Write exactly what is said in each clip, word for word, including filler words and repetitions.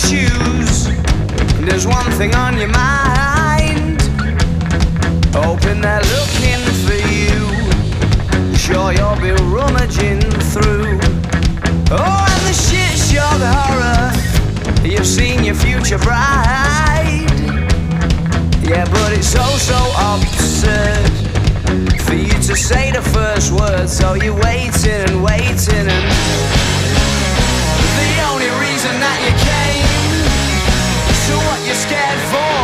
shoes. There's one thing on your mind, hoping they're looking for you. Sure you'll be rummaging through. Oh, and the shit shock horror, you've seen your future bride. Yeah, but it's so, so absurd for you to say the first word. So you're waiting and waiting, and the only reason that you came, so what you scared for?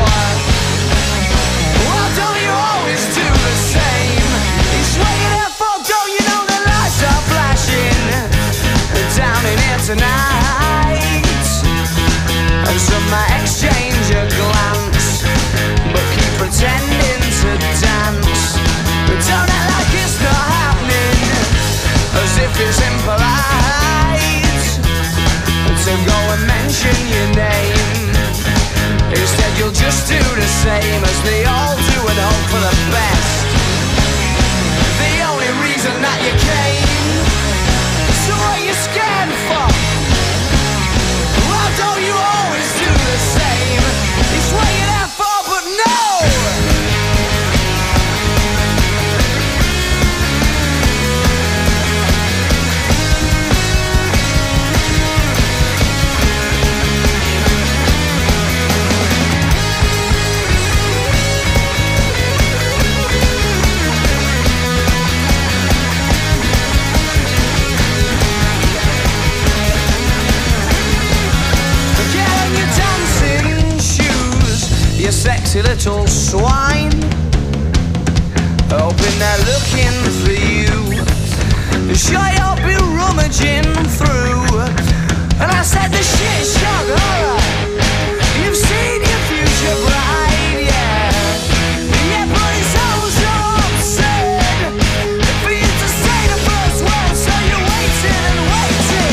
Well, don't you always do the same? It's what you're there for, don't you know the lights are flashing down in here tonight? And some might exchange a glance, but keep pretending to dance. But don't act like it's not happening, as if it's impolite to go and mention your name. Instead you'll just do the same as they all do and hope for the best. The only reason that you came, so what you scared for? Well, don't you always do the same? It's what you're there for, but no! You sexy little swine, hoping they're looking for you. Sure you'll be rummaging through. And I said the shit shock horror, you've seen your future bride, yeah. Yeah, but it's all so absurd for you to say the first word. So you're waiting and waiting.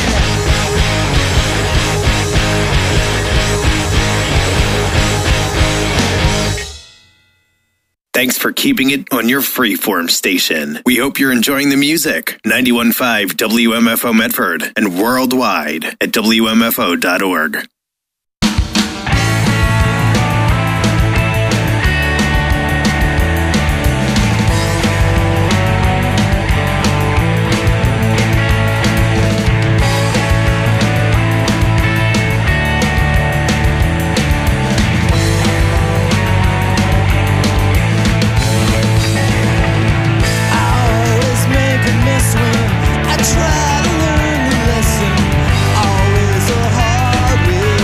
Thanks for keeping it on your freeform station. We hope you're enjoying the music. ninety-one point five W M F O Medford and worldwide at W M F O dot org. Try to learn the lesson, always a hard way.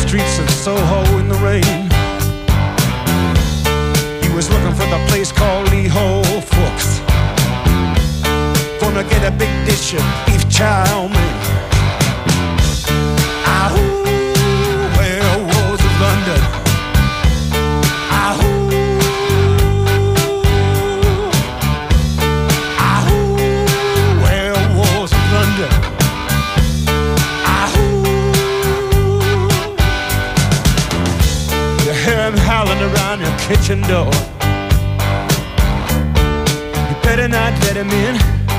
streets of Soho in the rain. He was looking for the place called Leho Fooks, gonna get a big dish of beef chow mein. Ahoo, werewolves of London. Ahoo, ahoo, werewolves of London. Howling around your kitchen door. You better not let him in.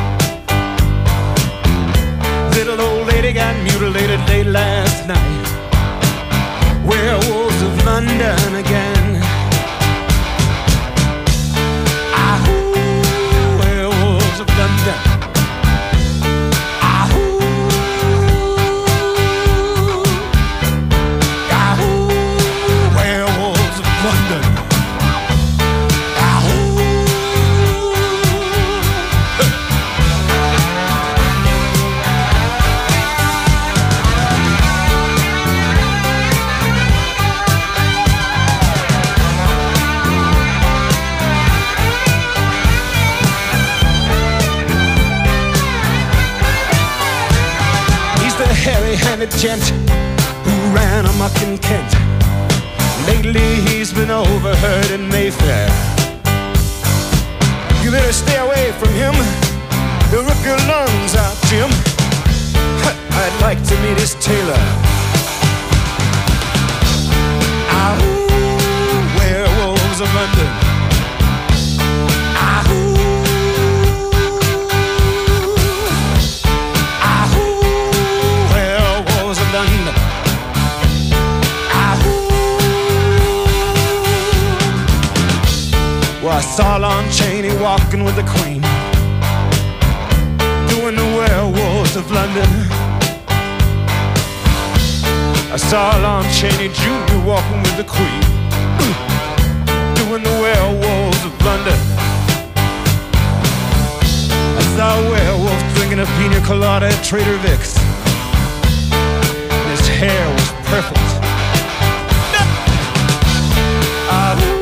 Little old lady got mutilated late last night. Werewolves of London again. Ahoo, werewolves of London. Hairy-handed gent who ran amok in Kent. Lately he's been overheard in Mayfair. You better stay away from him. He'll rip your lungs out, Jim. I'd like to meet his tailor. Ahoo, werewolves of London. Ahoo. Well, I saw Lon Chaney walking with the Queen, doing the werewolves of London. I saw Lon Chaney Junior walking with the Queen, doing the werewolves of London. I saw a werewolf drinking a pina colada at Trader Vic's, and his hair was perfect. Uh,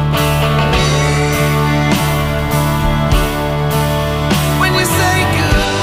when you say goodbye.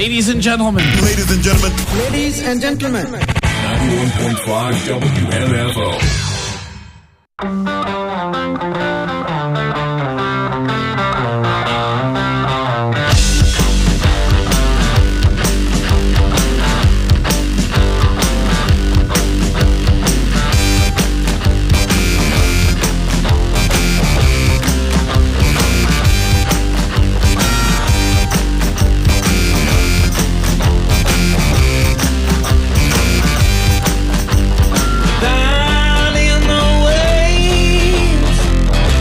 Ladies and gentlemen. Ladies and gentlemen. Ladies and gentlemen. ninety-one point five W M F O. Down in the waves,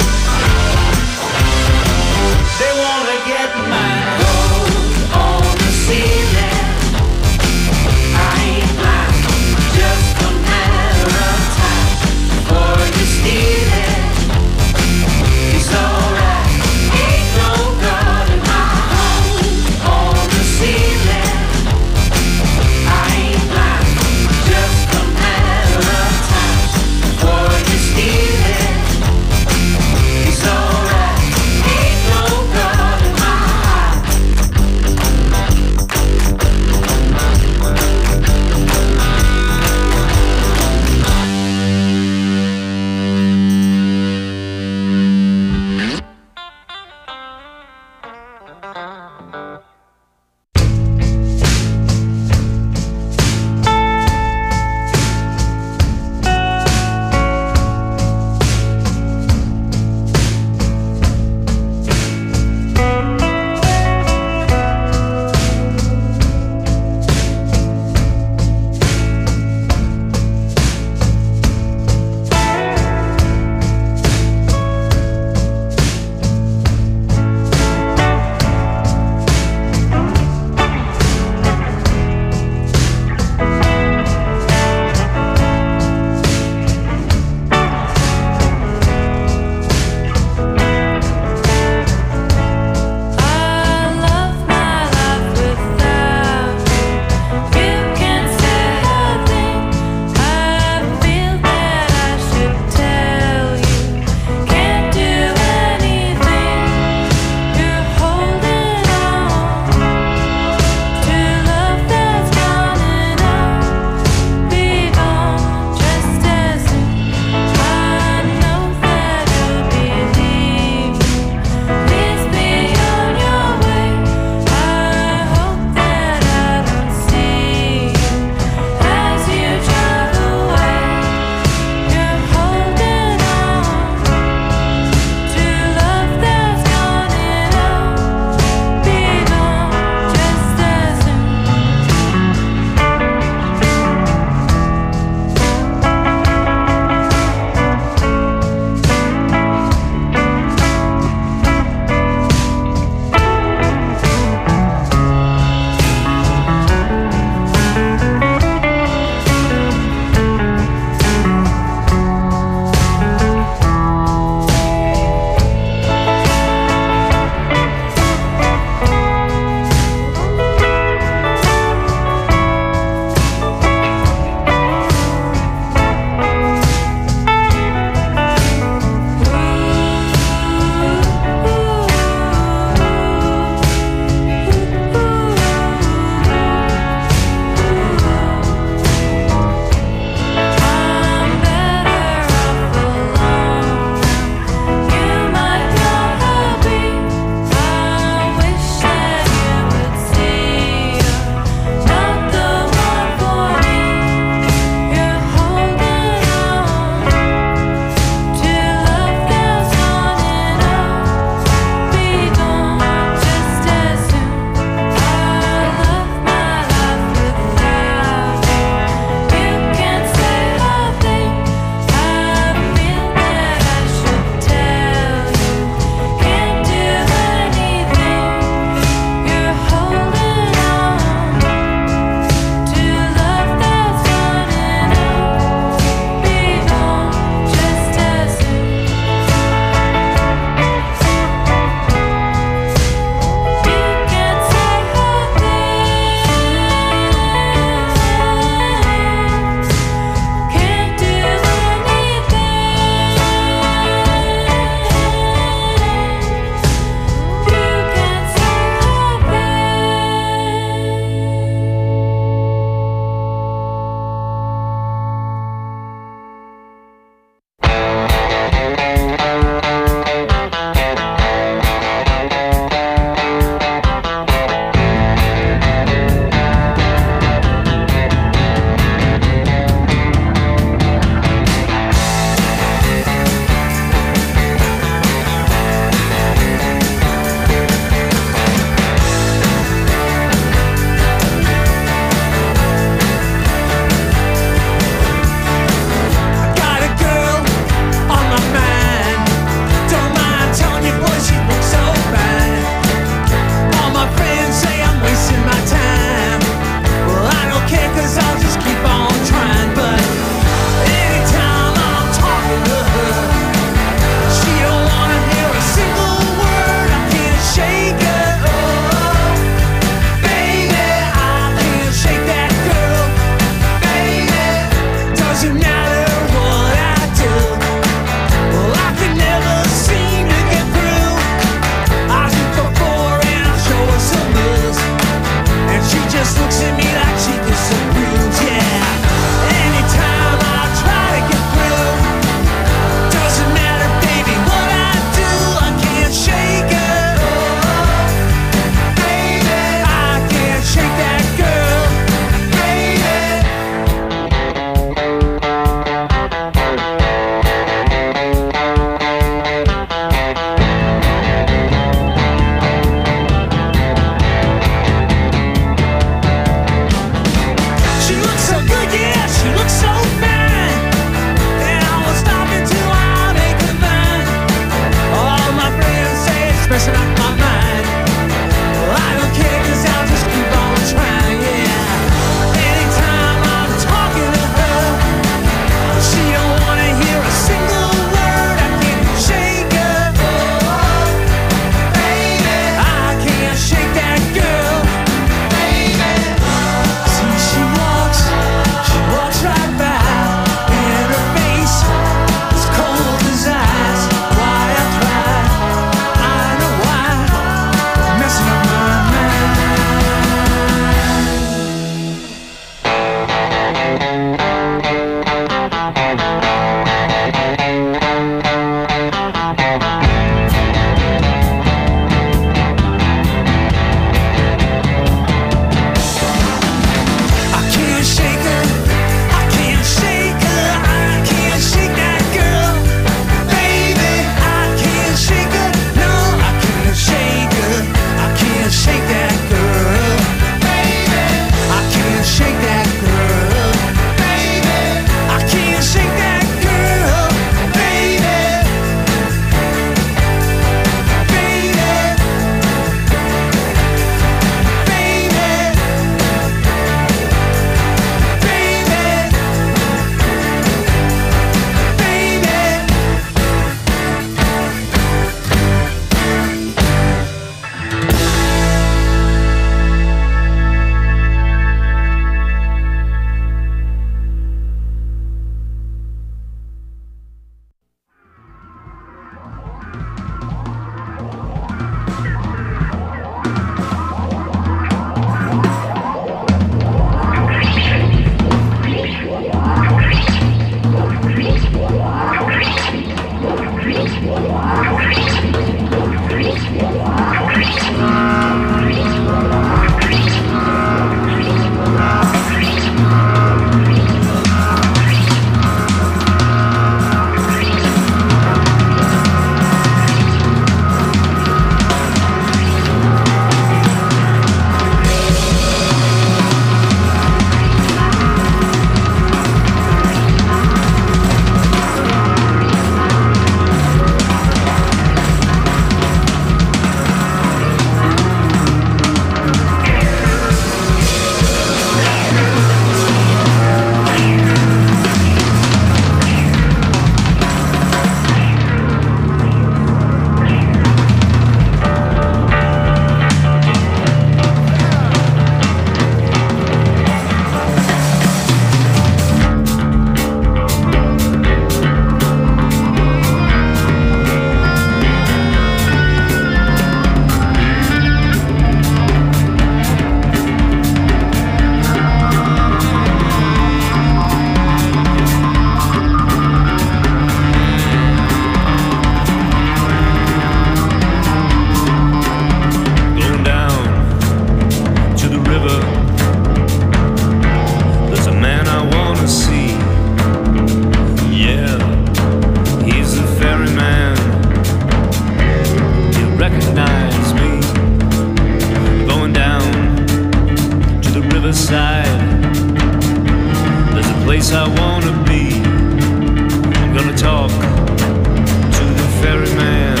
place I wanna be. I'm gonna talk to the ferryman.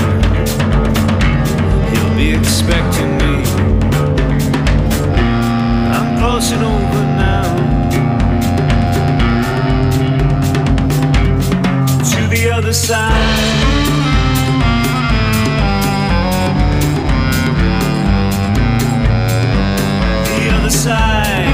He'll be expecting me. I'm crossing over now to the other side. The other side.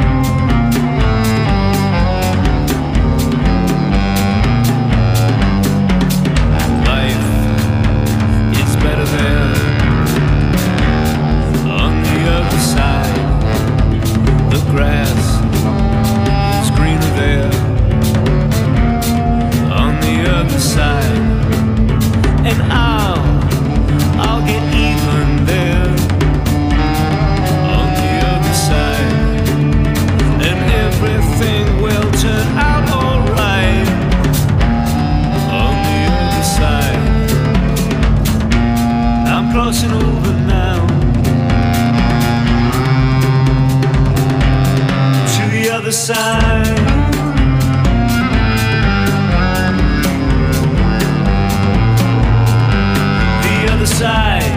Grass is greener there on the other side, and I'll, I'll get even there on the other side, and everything will turn out alright on the other side. I'm crossing over now the other side. The other side.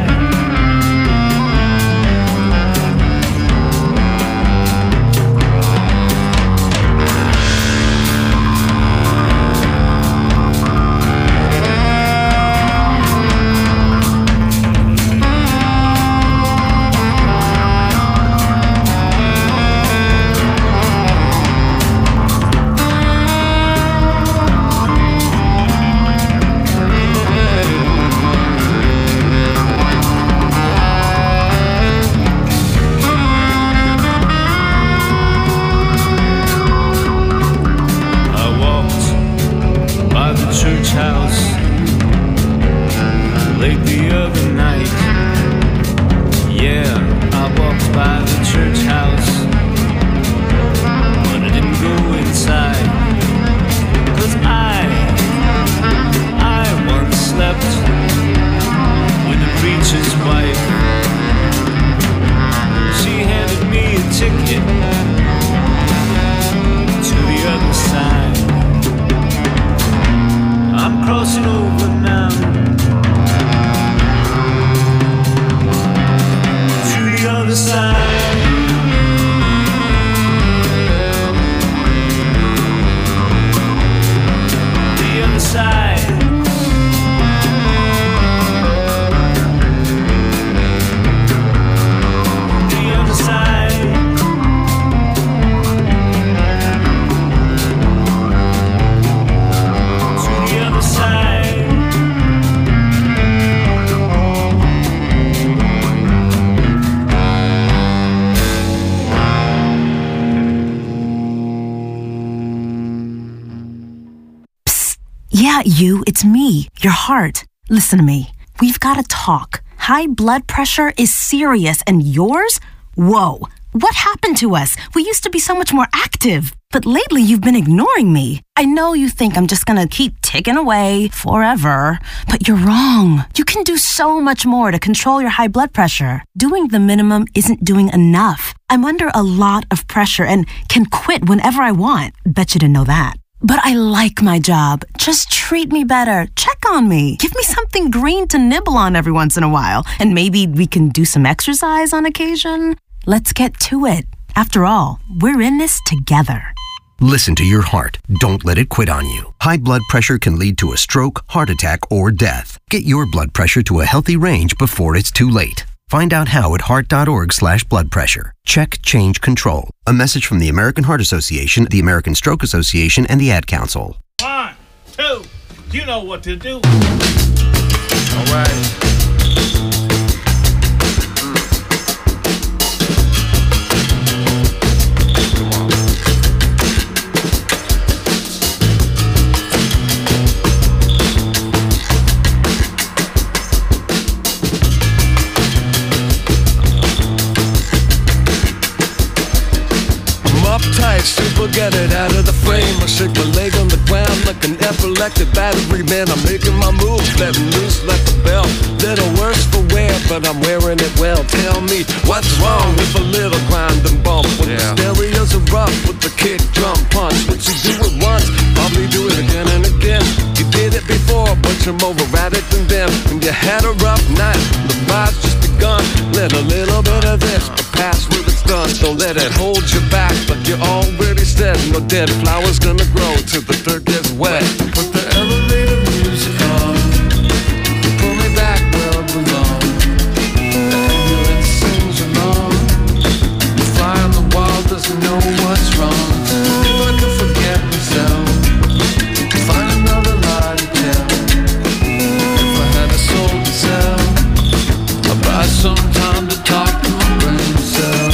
You, it's me, your heart. Listen to me. We've got to talk. High blood pressure is serious, and yours? Whoa. What happened to us? We used to be so much more active. But lately, you've been ignoring me. I know you think I'm just gonna keep ticking away forever, but you're wrong. You can do so much more to control your high blood pressure. Doing the minimum isn't doing enough. I'm under a lot of pressure and can quit whenever I want. Bet you didn't know that. But I like my job. Just treat me better. Check on me. Give me something green to nibble on every once in a while. And maybe we can do some exercise on occasion. Let's get to it. After all, we're in this together. Listen to your heart. Don't let it quit on you. High blood pressure can lead to a stroke, heart attack, or death. Get your blood pressure to a healthy range before it's too late. Find out how at heart.org slash blood pressure. Check, change, control. A message from the American Heart Association, the American Stroke Association, and the Ad Council. One, two, you know what to do. All right. Uptight, super get it out of the frame. I shake my leg on the ground like an epileptic battery. Man, I'm making my moves, letting loose like a bell. Little worse for wear, but I'm wearing it well. Tell me, what's wrong with a little grind and bump? When yeah. the stereos are rough, with the kick, drum, punch. Once you do it once, probably do it again and again. You did it before, but you're more erratic than them. And you had a rough night, the ride's just begun. Let a little bit of this, but pass with it's done. Don't let it hold you back, but you already said no dead flowers gonna grow till the dirt gets wet. Put the elevator music on, pull me back where I belong. The ambulance sings along, the fly on the wall doesn't know what's wrong. If I could forget myself, find another lie to tell. If I had a soul to sell, I'd buy some time to talk to my brain cell.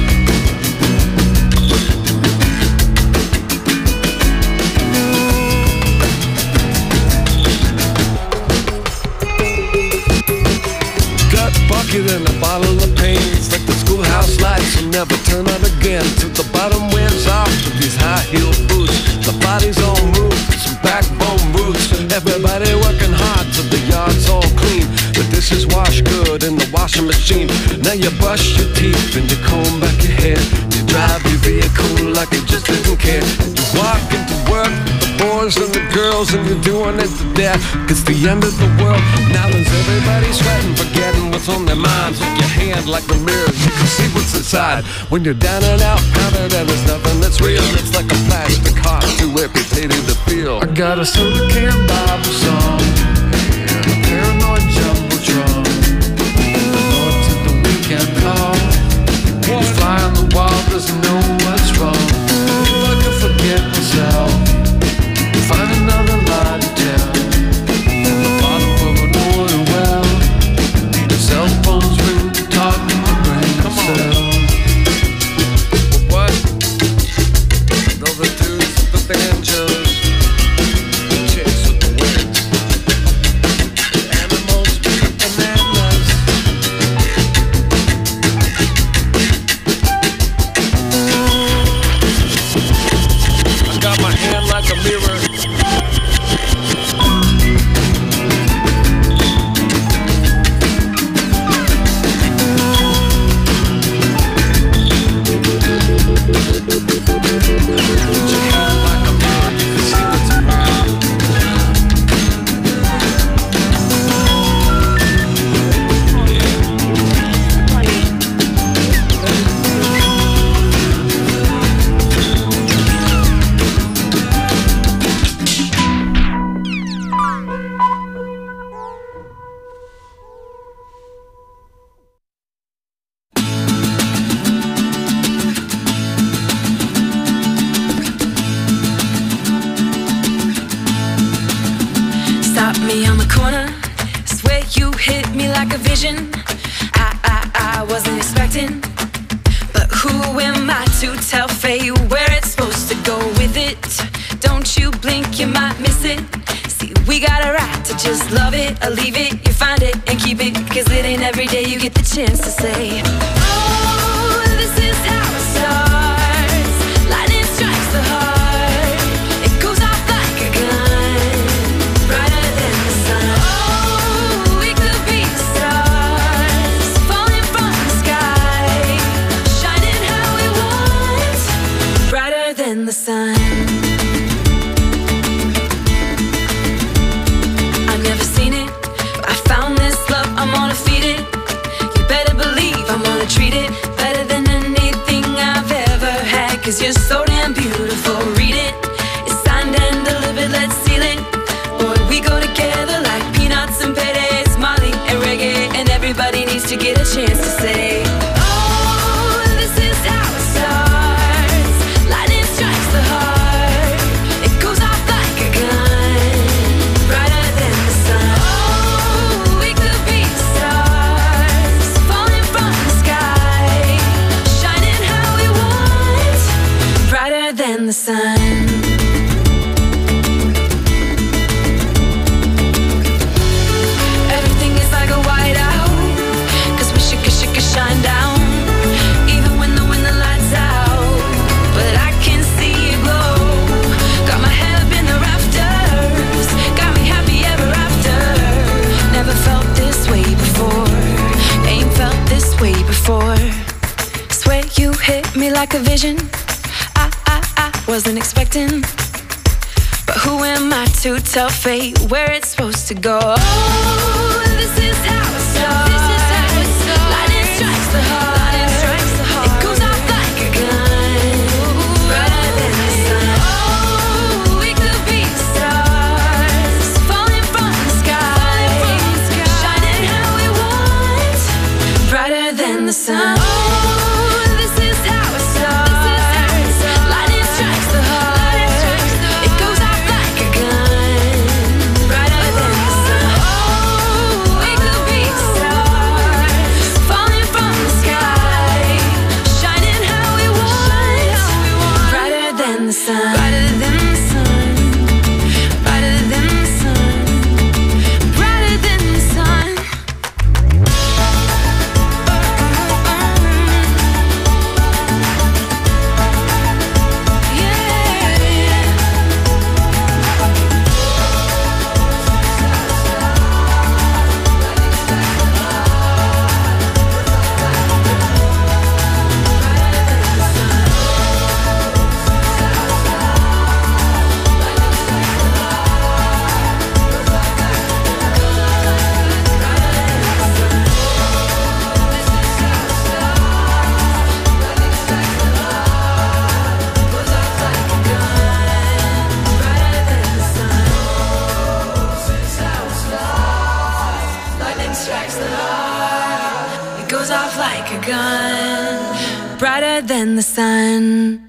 Gut bucket and a bottle of pain. It's like the schoolhouse lights will never turn on again till the bottom wears off of these high-heeled boots. The body's on move, some backbone roots. Everybody working hard till the yard's all clean. The dishes wash good in the washing machine. Now you brush your teeth and you comb back your hair. You drive your vehicle like you just didn't care. You walk into work with the boys and the girls and you're doing it to death. It's the end of the world. Now there's everybody sweating, forgetting what's on their minds. With your hand like the mirror, you can see what's inside. When you're down and out, pounded and there's nothing that's real. It's like a plastic heart too amputated to feel. I got a soda can Bible song, a paranoid jumbotron, the Lord to the weekend call. You fly on the wall, doesn't know what's wrong. If I could forget myself, find another lie to tell. At the bottom of an oil well, the cell phones ring to talk to my brain cell. What? Those are dudes with the banjos, the chicks with the wigs, the animals with the bananas. I got my hand like a mirror. Stop me on the corner, swear you hit me like a vision. I, I, I wasn't expecting, but who am I to tell fate where it's supposed to go with it? Don't you blink, you might miss it. See, we got a right to just love it or leave it. You find it and keep it, cause it ain't every day you get the chance to say, oh, this is how it starts. Lightning strikes the heart, it goes off like a gun, brighter than the sun. Oh, we could be stars, falling from the sky, shining how we want, brighter than the sun. I've never seen it, but I found this love, I'm gonna feed it. You better believe I'm gonna treat it better than anything I've ever had. Cause you're so damn beautiful, read it. It's signed and delivered, let's seal it. Boy, we go together like peanuts and paydays, Molly and reggae. And everybody needs to get a chance to say, oh, this is how it starts. Lightning strikes the heart, it goes off like a gun, brighter than the sun. Oh, we could be stars, falling from the sky, shining how we want, brighter than the sun. Everything is like a whiteout, cause we should, should, should shine down, even when the, when the lights out. But I can see it glow, got my head up in the rafters, got me happy ever after. Never felt this way before, ain't felt this way before. Swear you hit me like a vision. I, I, wasn't expecting. But who am I to tell fate where it's supposed to go? Oh, this is how it starts. This is how it starts. Lightning strikes the heart. Lightning strikes the heart. It goes off like a gun, brighter than the sun. Oh, we could be stars, falling from the sky, shining how we want, brighter than the sun. Brighter than the sun.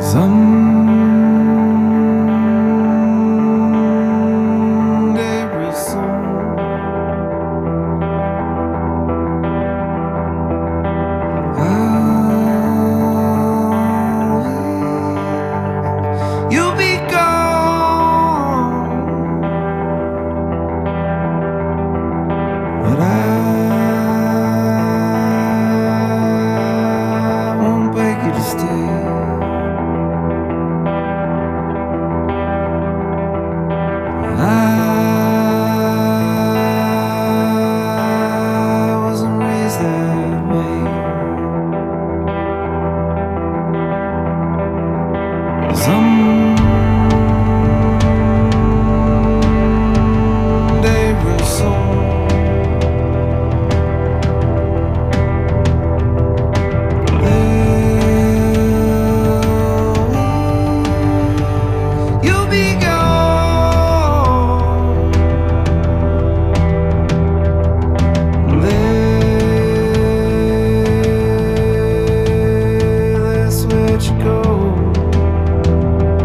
Someday real soon, I'll, you'll be gone, but I won't beg you to stay. I wasn't raised that way. Someday real soon, you'll be gone. There, that's where you go.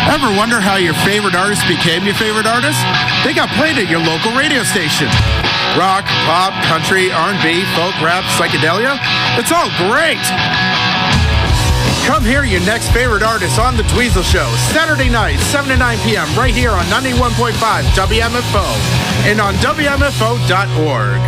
Ever wonder how your favorite artist became your favorite artist? They got played at your local radio station. Rock, pop, country, R and B, folk, rap, psychedelia. It's all great. Come hear your next favorite artist on The Dweezil Show, Saturday night, seven to nine p.m. right here on ninety-one point five W M F O and on W M F O dot org.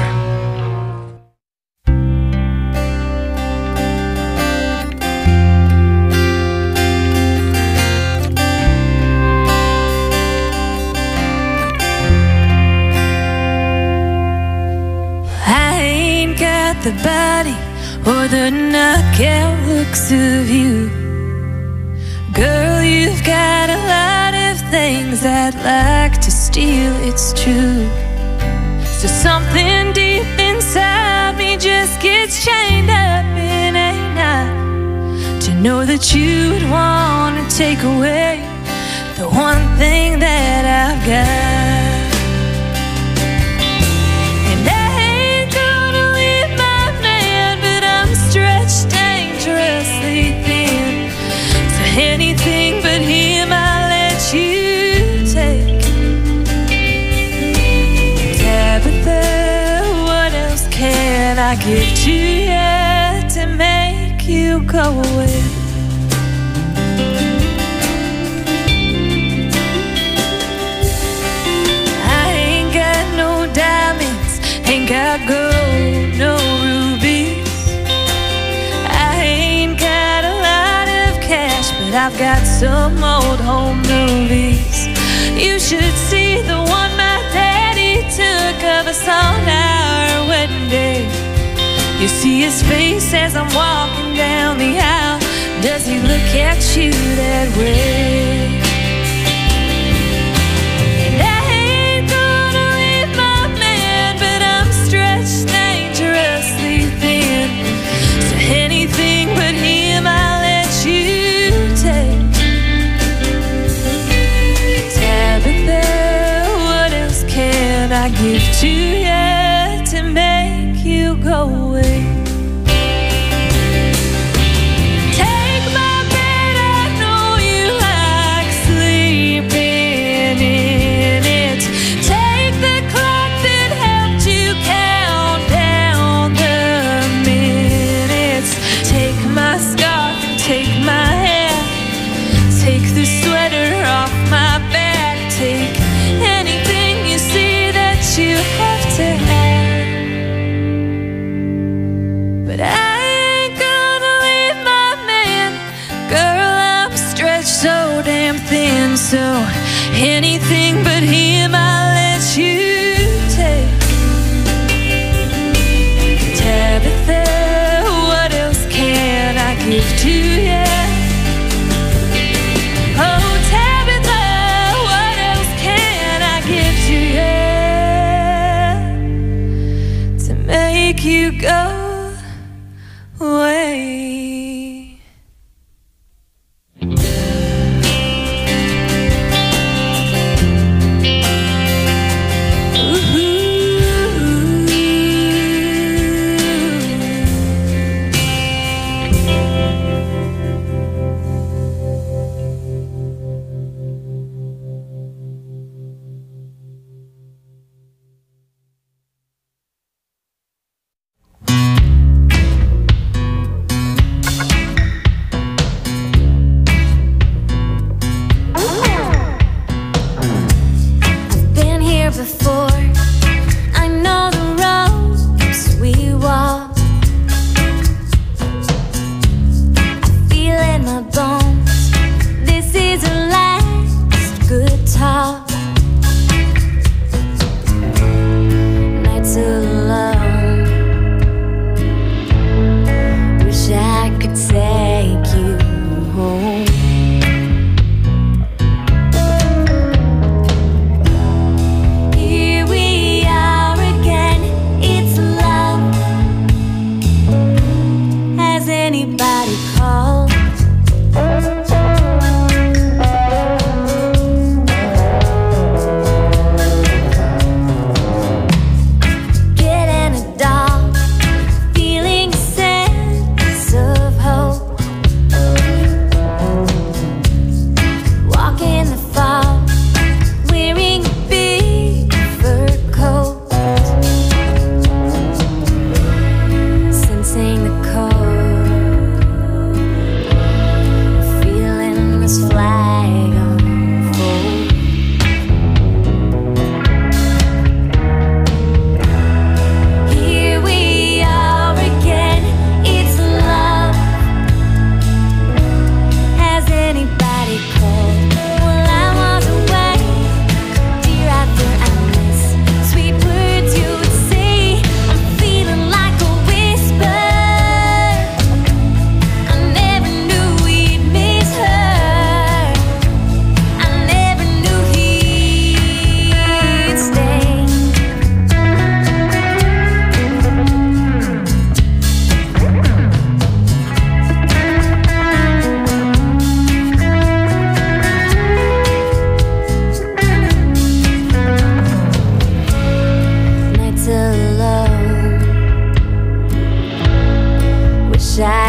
The body or the knockout looks of you. Girl, you've got a lot of things I'd like to steal, it's true. So something deep inside me just gets chained up in a knot to know that you'd want to take away the one thing that I've got. Anything but him I'll let you take. Tabitha, what else can I give to you to make you go away? I ain't got no diamonds, ain't got gold, no rubies. I ain't got a lot of cash, but I've got some old home movies. You should see the one my daddy took of us on our wedding day. You see his face as I'm walking down the aisle. Does he look at you that way? And I ain't gonna leave my man, but I'm stretched dangerously thin. So anything but him I'll let you take. Tabitha, what else can I give to you to make you go away? Take my bed, I know you like sleeping in it. Take the clock that helped you count down the minutes. Take my scarf and take my hair. Take the sweater off my back. Take anything you see that you have to have. But I ain't gonna leave my man. Girl, I'm stretched so damn thin. So anything but him I'll let you take. Tabitha, what else can I give to you? Oh, Tabitha, what else can I give to you to make you go away?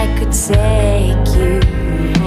I could take you